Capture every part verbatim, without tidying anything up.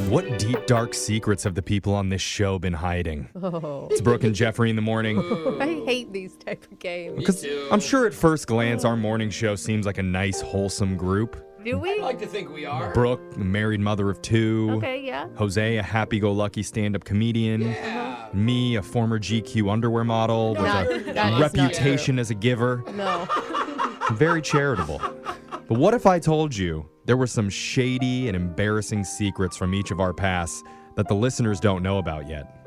What deep, dark secrets have the people on this show been hiding? Oh. It's Brooke and Jeffrey in the morning. I hate these type of games. Because I'm sure at first glance, our morning show seems like a nice, wholesome group. Do we? I like to think we are. Brooke, a married mother of two. Okay, yeah. Jose, a happy-go-lucky stand-up comedian. Yeah. Me, a former G Q underwear model with Not- a that is not reputation as a giver. No. Very charitable. But what if I told you there were some shady and embarrassing secrets from each of our pasts that the listeners don't know about yet?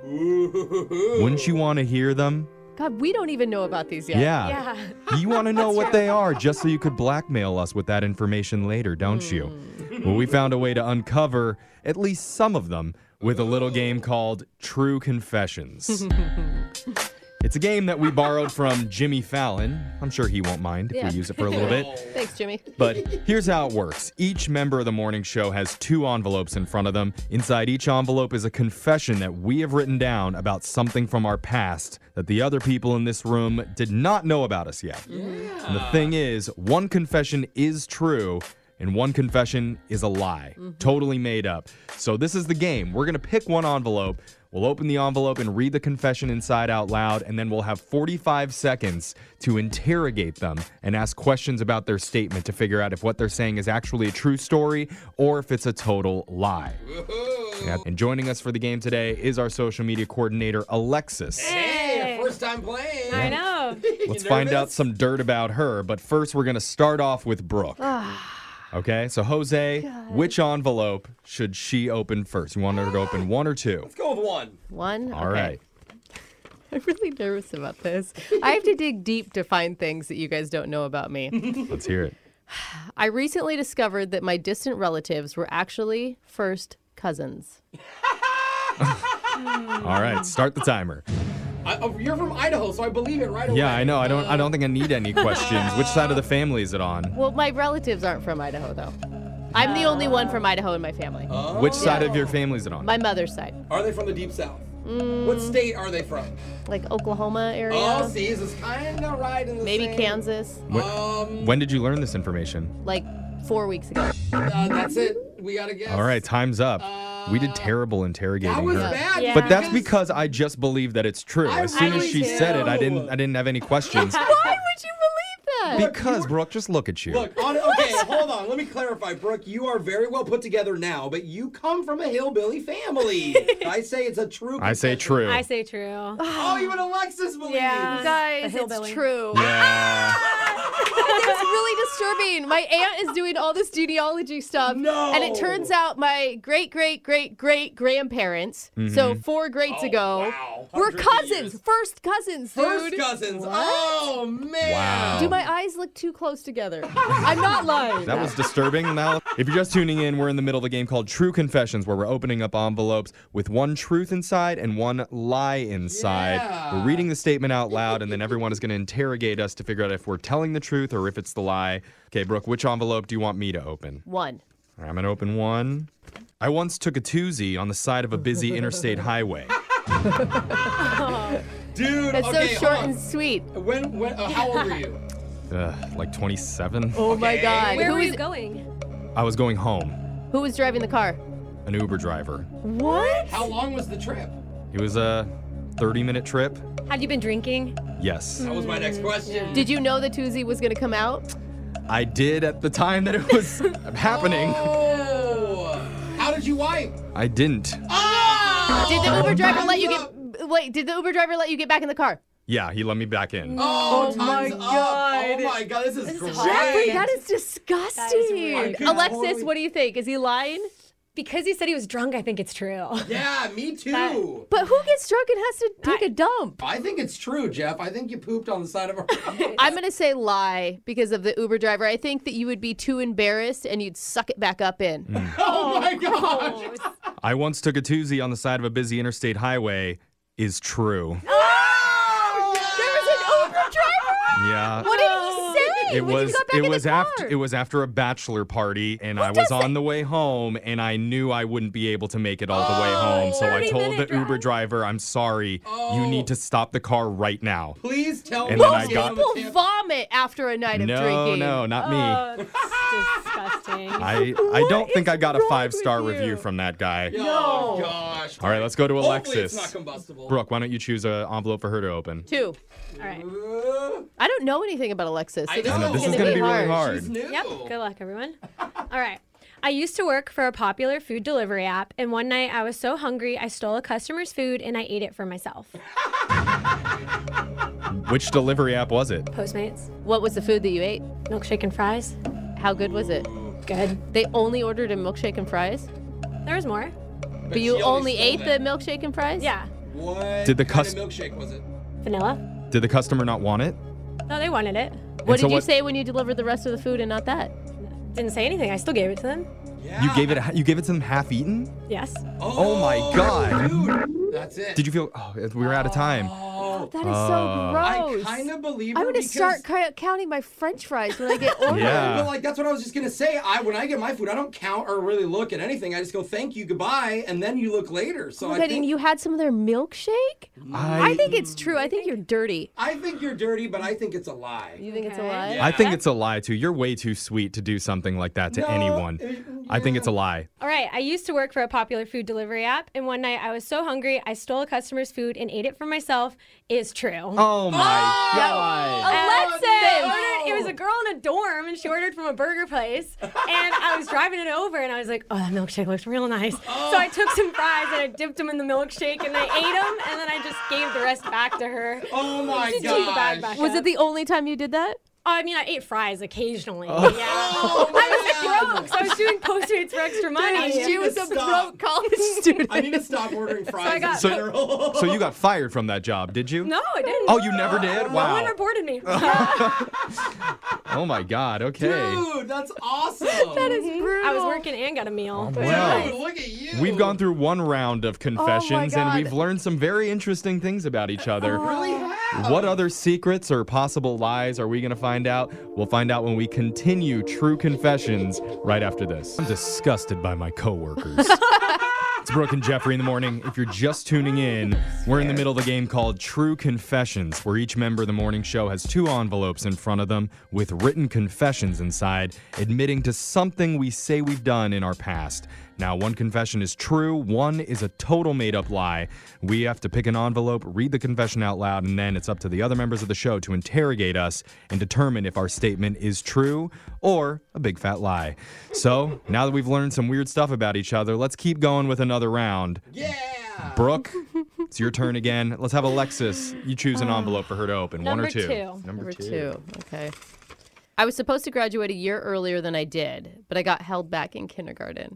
Wouldn't you want to hear them? God, we don't even know about these yet. Yeah. You want to know what they are just so you could blackmail us with that information later, don't you? Well, we found a way to uncover at least some of them with a little game called True Confessions. It's a game that we borrowed from Jimmy Fallon. I'm sure he won't mind if Yeah. we use it for a little bit. Thanks, Jimmy. But here's how it works. Each member of the morning show has two envelopes in front of them. Inside each envelope is a confession that we have written down about something from our past that the other people in this room did not know about us yet. Yeah. And the thing is, one confession is true and one confession is a lie. Mm-hmm. Totally made up. So this is the game. We're going to pick one envelope. We'll open the envelope and read the confession inside out loud, and then we'll have forty-five seconds to interrogate them and ask questions about their statement to figure out if what they're saying is actually a true story or if it's a total lie. Yeah, and joining us for the game today is our social media coordinator, Alexis. Hey, first time playing. I know. Let's You find out nervous? some dirt about her, but first we're going to start off with Brooke. Okay, so Jose, which envelope should she open first? You want her to open one or two? Let's go with one. One? All Okay. right. I'm really nervous about this. I have to dig deep to find things that you guys don't know about me. Let's hear it. I recently discovered that my distant relatives were actually first cousins. All right, start the timer. I, oh, you're from Idaho, so I believe it right away. Yeah, I know. I don't I don't think I need any questions. Which side of the family is it on? Well, my relatives aren't from Idaho, though. I'm the only one from Idaho in my family. Oh. Which side of your family is it on? My mother's side. Are they from the deep south? What state are they from? Like Oklahoma area. Oh, see, this is kind of right in the Maybe same- Kansas. When, Um, when did you learn this information? Like four weeks ago. uh, that's it. We gotta guess. All right, time's up. We did Uh, terrible interrogating That was her. bad. Yeah. But that's because I just believe that it's true. I As soon as really she do. said it, I didn't I didn't have any questions. Why would you believe that? Because, Brooke, just look at you. Look, on, okay, hold on. Let me clarify, Brooke. You are very well put together now, but you come from a hillbilly family. I say it's a true. I say confession. true. I say true. Oh, even Alexis believes. Yeah. Guys, A it's hillbilly. true. Yeah. It's really disturbing. My aunt is doing all this genealogy stuff. No. And it turns out my great, great, great, great grandparents, so four greats Oh, ago, wow. were Hundreds of cousins. years. First cousins, dude. First cousins. Oh man. Wow. Do my eyes look too close together? I'm not lying. That was disturbing. Now, if you're just tuning in, we're in the middle of a game called True Confessions, where we're opening up envelopes with one truth inside and one lie inside. Yeah. We're reading the statement out loud, and then everyone is going to interrogate us to figure out if we're telling the truth or if it's the lie. Okay, Brooke, which envelope do you want me to open? One. All right, I'm going to open one. I once took a toozy on the side of a busy interstate highway. Dude. That's okay, so short hold on. and sweet. When? When? Uh, how old were you? Ugh, like twenty-seven. Oh my Okay. God. Where Who were was, you going? I was going home. who was driving the car? An Uber driver. What? How long was the trip? It was a thirty-minute trip. Had you been drinking? Yes. That was my next question. Did you know the Tuesday was going to come out? I did at the time that it was happening. Oh. How did you wipe? I didn't. Oh. Did the Uber driver Time's let you up. get wait, did the Uber driver let you get back in the car? Yeah, he let me back in. Oh, Oh my time's up. God. Oh my god, this is great. Jeffrey, that is disgusting. That is weird. I could Alexis, totally- what do you think? Is he lying? Because he said he was drunk, I think it's true. Yeah, me too. But who gets drunk and has to take a dump? I think it's true, Jeff. I think you pooped on the side of a road. I'm going to say lie because of the Uber driver. I think that you would be too embarrassed and you'd suck it back up in. Oh my gosh. I once took a toozy on the side of a busy interstate highway is true. Oh, there was an Uber driver? Yeah. What did he say? It when was you got back it in was the after car? it was after a bachelor party and I was does on the way home and I knew I wouldn't be able to make it all the way home. So I thirty told the minute Uber drive. driver, I'm sorry, Oh. you need to stop the car right now. Please tell And me. then I Most got- people vomit after a night of No, drinking. no, not me. Oh, it's disgusting. drinking. I I don't think I got a wrong five star with you? review from that guy. Oh, gosh. All right, let's go to Hopefully Alexis. it's not combustible. Brooke, why don't you choose an envelope for her to open? Two. All right. Uh, I don't know anything about Alexis, so I this, know. is This is gonna gonna be be really hard. hard. She's new. Yep. Good luck, everyone. All right. I used to work for a popular food delivery app, and one night I was so hungry I stole a customer's food and I ate it for myself. Which delivery app was it? Postmates, What was the food that you ate? milkshake and fries. How good was it? Good. They only ordered a milkshake and fries, There was more. but you she only stole ate the that. milkshake and fries? Yeah. What Did the kind cus- of milkshake was it? Vanilla. Did the customer not want it? No, they wanted it. What And so did you what- say when you delivered the rest of the food and not that? Didn't say anything. I still gave it to them. Yeah. You gave it you gave it to them half eaten? Yes. Oh my God. Dude, that's it. Did you feel oh we were out of time. Oh, That is Uh, so I gross. kind of believe I'm her gonna because- start ca- counting my French fries when I get ordered. Yeah. Well, like that's what I was just gonna say. I when I get my food, I don't count or really look at anything. I just go thank you, goodbye, and then you look later. So Oh my I God, think and you had some of their milkshake? I I think it's true. I think you're dirty. I think you're dirty, but I think it's a lie. You think it's a Okay. lie? Yeah. I think it's a lie too. You're way too sweet to do something like that to No, anyone. it- I think yeah. it's a lie. All right. I used to work for a popular food delivery app, and one night I was so hungry I stole a customer's food and ate it for myself. Is true. Oh my God. Alexis! no. Ordered, it was a girl in a dorm, and she ordered from a burger place. And I was driving it over, and I was like, oh, that milkshake looks real nice. So I took some fries, and I dipped them in the milkshake, and I ate them, and then I just gave the rest back to her. Oh my She took the bag gosh. back Was up. it the only time you did that? Oh, I mean, I ate fries occasionally. Oh Yeah. my I was God. broke, so I was doing Postmates for extra money. Dude, She was a Stop. broke college student. I need to stop ordering fries I in got- general. So you got fired from that job, did you? No, I didn't. Oh, you never did? No one Wow. reported me. Oh my God. Okay. Dude, that's awesome. That is brutal. I was working and got a meal. Wow. Dude, look at you. We've gone through one round of confessions and God. we've learned some very interesting things about each other. really have. What other secrets or possible lies are we going to find out? We'll find out when we continue True Confessions right after this. I'm disgusted by my coworkers. It's Brooke and Jeffrey in the morning. If you're just tuning in, we're in the middle of a game called True Confessions, where each member of the morning show has two envelopes in front of them with written confessions inside, admitting to something we say we've done in our past. Now, one confession is true, one is a total made-up lie. We have to pick an envelope, read the confession out loud, and then it's up to the other members of the show to interrogate us and determine if our statement is true or a big fat lie. So, now that we've learned some weird stuff about each other, let's keep going with another round. Yeah. Brooke, it's your turn again. Let's have Alexis. You choose an envelope for her to open. One or Number two? two. Number, Number two. two. Okay. I was supposed to graduate a year earlier than I did, but I got held back in kindergarten.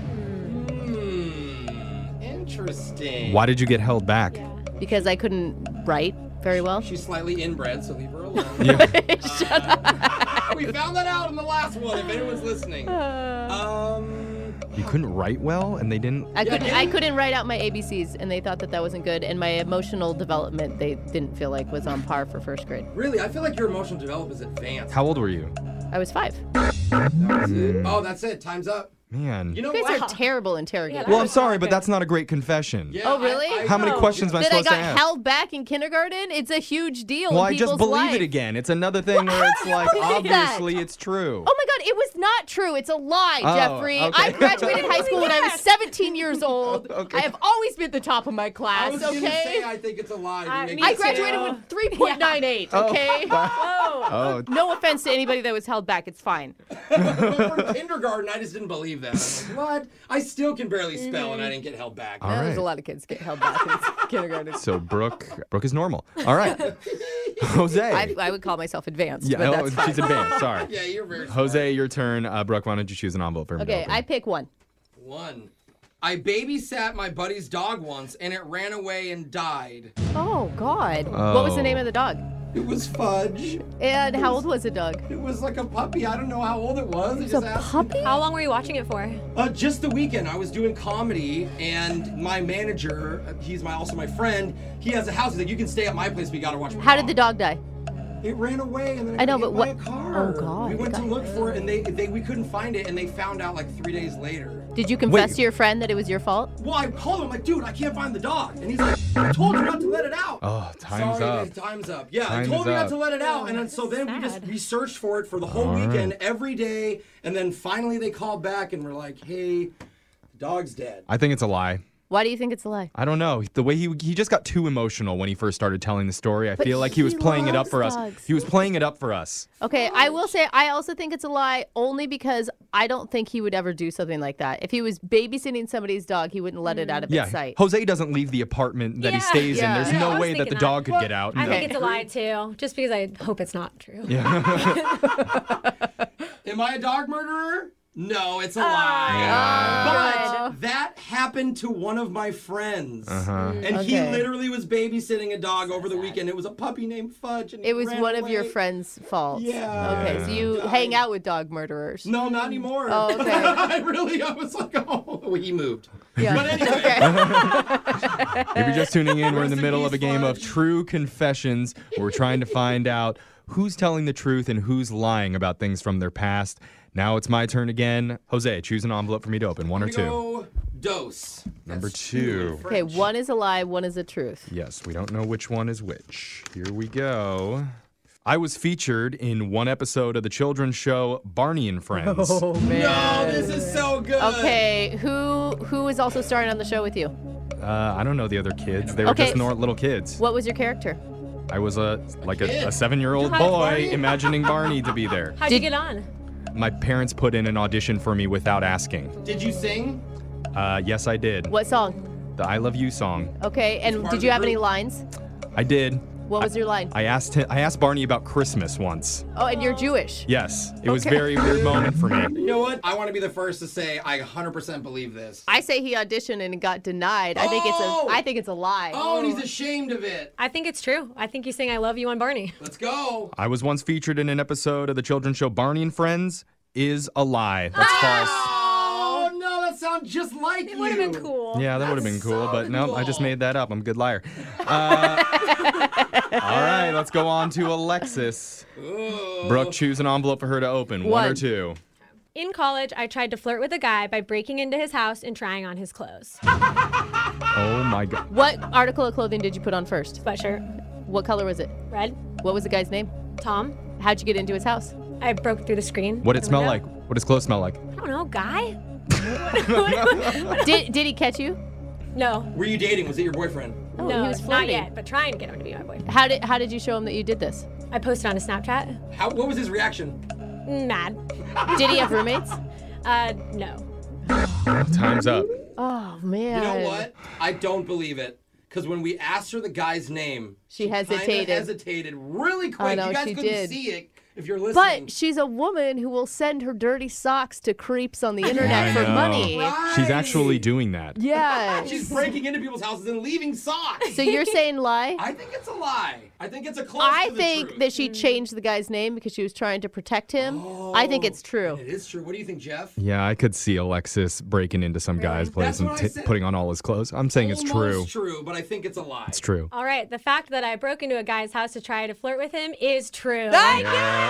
Hmm. Interesting. Why did you get held back? Yeah. Because I couldn't write very well. She's slightly inbred, so leave her alone. Shut up. We found that out in the last one. If anyone's listening. Uh, Um. You couldn't write well and they didn't? I couldn't. yeah. I couldn't write out my A B Cs, and they thought that that wasn't good. And my emotional development, they didn't feel like was on par for first grade. Really, I feel like your emotional development is advanced. How old were you? I was five. That's it. Oh, that's it. Time's up. Man. You know You guys what? are terrible interrogators. well, I'm sorry, but that's not a great confession. Yeah, Oh, really? I- I- How many No. questions am I that I supposed got to ask? held back in kindergarten? It's a huge deal well, in I people's just believe life. it again. It's another thing where it's like, believe that? obviously it's true. Oh my God, it was not true. It's a lie, Oh, Jeffrey. okay. I graduated high school when I was seventeen years old. Okay. I have always been the top of my I class, was gonna okay? say I think it's a lie. I- You make me I it too. graduated sound- with three point nine eight, Oh, okay? wow. Oh. Oh, No offense to anybody that was held back. It's fine. But from kindergarten, I just didn't believe that. I'm like, what? I still can barely spell, and I didn't get held back. All Well, There's right. a lot of kids get held back in kindergarten. so Brooke, Brooke is normal. All right. Jose. I, I would call myself advanced, yeah, but oh, that's fine. she's advanced. Sorry. Yeah, you're very smart. Jose, your turn. Uh, Brooke, why don't you choose an envelope for me? to Okay, open? I pick one. One. I babysat my buddy's dog once, and it ran away and died. Oh, God. What was the Oh. name of the dog? It was Fudge. And how old was the dog? It was like a puppy. I don't know how old it was. I It's just a asked. puppy? How long were you watching it for? Uh, just the weekend, I was doing comedy, and my manager, uh, he's my also my friend. He has a house. He's like, you can stay at my place, but you gotta watch my How did the dog die? It ran away, and then it I know, got hit but by what- a car. Oh, God, We it went got to look hit. for it, and they, they we couldn't find it, and they found out like three days later. Did you confess Wait. to your friend that it was your fault? Well, I called him, like, dude, I can't find the dog. And he's like, I told you not to let it out. Oh, time's Sorry, up. babe, time's up. Yeah, Time's I told me up. not to let it out. And then, that's so then we just sad. we searched for it for the whole All right. weekend, every day. And then finally they called back and were like, hey, the dog's dead. I think it's a lie. Why do you think it's a lie? I don't know. The way he he just got too emotional when he first started telling the story. I But feel like he was he playing it up loves for us. dogs. He was playing it up for us. Okay, I will say I also think it's a lie only because I don't think he would ever do something like that. If he was babysitting somebody's dog, he wouldn't let it out of Yeah. its sight. Jose doesn't leave the apartment that he Yeah. stays Yeah. in. There's Yeah, no I was way that the thinking dog that. could get out. I No. think it's a lie too, just because I hope it's not true. Am I a dog murderer? No, it's a Ah. lie. Yeah. But that happened to one of my friends. Uh-huh. And he Okay. literally was babysitting a dog over the weekend. It was a puppy named Fudge. And he It was ran one of your away. friend's faults. Yeah. Okay, so you Died. hang out with dog murderers. No, not anymore. Oh, okay. I really, I was like, oh, he moved. Yeah. But anyway. Okay. If you're just tuning in, we're in the Rest in middle of a peace, game of Fudge. true confessions. We're trying to find out who's telling the truth and who's lying about things from their past. Now it's my turn again. Jose, choose an envelope for me to open. One or I'm two. gonna go dose. Number That's two. in Okay, French. one is a lie, one is a truth. Yes, we don't know which one is which. Here we go. I was featured in one episode of the children's show Barney and Friends. Oh man. No, this is so good. Okay, who who is also starring on the show with you? Uh, I don't know the other kids. They were Okay. just nor- little kids. What was your character? I was a like a, Kid. a seven-year-old Hi, boy Barney. imagining Barney to be there. How'd Did- you get on? My parents put in an audition for me without asking. Did you sing? Uh, yes, I did. What song? The I Love You song. Okay, and part did of you the have any group. lines? I did. What was your line? I asked him, I asked Barney about Christmas once. Oh, and you're Jewish. Yes, it was a Okay. very weird moment for me. You know what? I want to be the first to say I one hundred percent believe this. I say he auditioned and got denied. I think it's Oh! a I think it's a lie. Oh, and he's ashamed of it. I think it's true. I think you sing "I Love You" on Barney. Let's go. I was once featured in an episode of the children's show Barney and Friends. Is a lie. That's false. Oh no, that sounds just like It you. would have been cool. Yeah, that would have been That's cool, so but no, I just cool. made that up. I'm a good liar. Uh, all right, let's go on to Alexis. Ooh. Brooke, choose an envelope for her to open. One, or One. two. In college, I tried to flirt with a guy by breaking into his house and trying on his clothes. Oh my god. What article of clothing did you put on first? Sweatshirt, What color was it? red. What was the guy's name? Tom. How'd you get into his house? I broke through the screen. What did it the smell window. like? What does clothes smell like? I don't know, guy? Did did he catch you? No. Were you dating? Was it your boyfriend? Oh, no, he was not flirting. yet, but trying to get him to be my boyfriend. How did how did you show him that you did this? I posted on a Snapchat. How? What was his reaction? Mad. Did he have roommates? Uh, no. Time's up. Oh man. You know what? I don't believe it. Because when we asked her the guy's name, She kinda hesitated. hesitated really quick. know, you guys she couldn't did. see it if you're listening. But she's a woman who will send her dirty socks to creeps on the internet I for know. money. Right. She's actually doing that. Yeah. She's breaking into people's houses and leaving socks. So you're saying lie? I think it's a lie. I think it's a close I to the think truth. that she changed the guy's name because she was trying to protect him. I think it's true. It is true. What do you think, Jeff? Yeah, I could see Alexis breaking into some guy's place That's and what I t- said. putting on all his clothes. I'm saying it's true. Almost true, but I think it's a lie. It's true. All right, the fact that I broke into a guy's house to try to flirt with him is true. Yeah.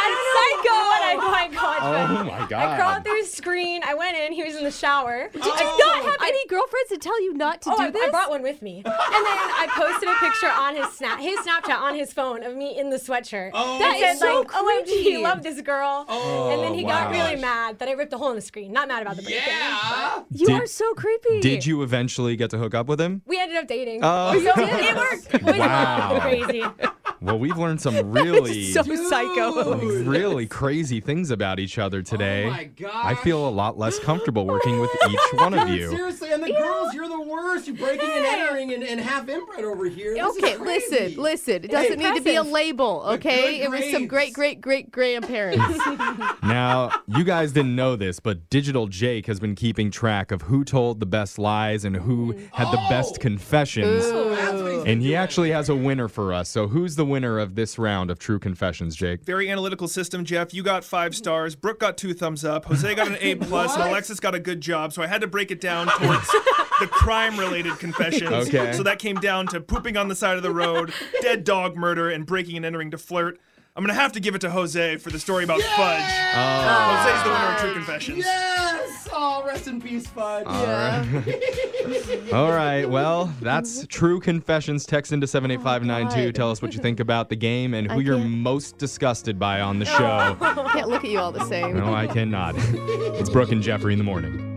I don't know what I, oh my God. Oh my I god. crawled through his screen. I went in. He was in the shower. Did you Oh. not have any girlfriends to tell you not to Oh, do I, this? I brought one with me. And then I posted a picture on his snap, his Snapchat on his phone of me in the sweatshirt. Oh. That It is said so like, "O M G, creepy. love this girl." Oh, and then he got wow. really mad that I ripped a hole in the screen. Not mad about the break-in. Yeah. You Did- are so creepy. Did you eventually get to hook up with him? We ended up dating. Oh. So it worked. It was Wow. crazy. Well, we've learned some really, so psycho. Dude. really crazy things about each other today. Oh my gosh. I feel a lot less comfortable working with each one of Dude, you. seriously, and the girls, you're the worst. You're breaking and entering and, and half inbred over here. This is Okay, crazy. listen, listen. It doesn't need to be a impressive. label, But okay? good It was some great, grades. great, great grandparents. Now, you guys didn't know this, but Digital Jake has been keeping track of who told the best lies and who had the best Oh. confessions. Oh, that's what he's been And he doing. actually has a winner for us. So who's the winner of this round of True Confessions, Jake? Very analytical system, Jeff. You got five stars. Brooke got two thumbs up. Jose got an A plus, and What? Alexis got a good job. So I had to break it down towards the crime-related confessions. Okay. So that came down to pooping on the side of the road, dead dog murder, and breaking and entering to flirt. I'm gonna have to give it to Jose for the story about Fudge. Oh. Jose's the winner of True Confessions. Yes! Oh, Oh, rest in peace, Fudge. Yeah. All right. Well, that's True Confessions. Text into seven eight five nine two. God. Tell us what you think about the game and who I you're can't- most disgusted by on the show. I can't look at you all the same. No, I cannot. It's Brooke and Jeffrey in the morning.